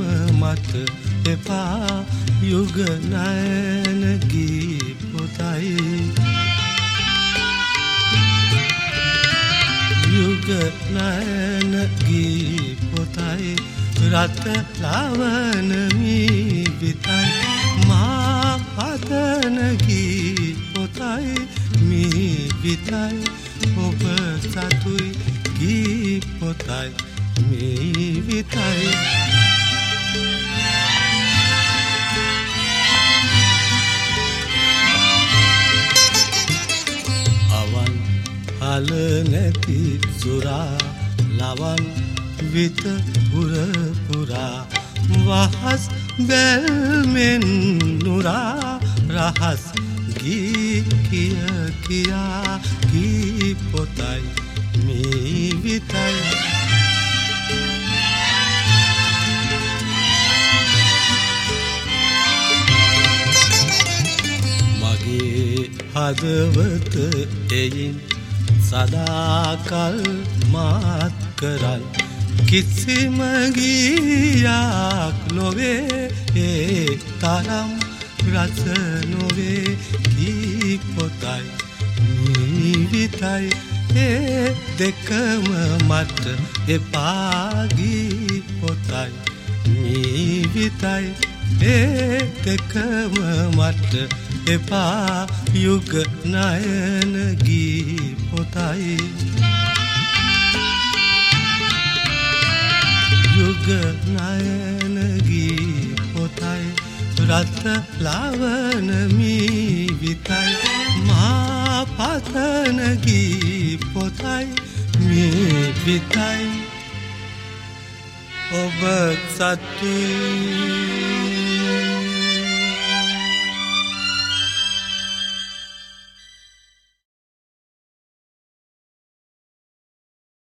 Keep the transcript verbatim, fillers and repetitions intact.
මට එපා යුග නයන ගී පොතයි යුග නයන ගී පොතයි රත ලවන මී විතයි මා පතන ගී පොතයි මී විතයි ඔබ සතුයි ගී පොතයි මී විතයි අවන් හල නැති සුරා ලවන් විත පුර පුරා වහස් බැල්මෙන් නුරා රහස් ගී කිය කියා ගී පොතයි මේ විතයි මගේ හදවත එයින් සදාකල් මාත් කරල් කිසිම ගීයක් නොවේ ඒ තරම් රස නොවේ ගී පොතයි මේ විතයි ඒ දෙකම මට එපා ගී පොතයි මේ විතයි ඒ දෙකම මට එපා යුග නයන ගී පොතයි යුග නයන ගී පොතයි රත ලවන මී විතයි මා පතන ගී පොතයි මී විතයි ඔබ සතුයි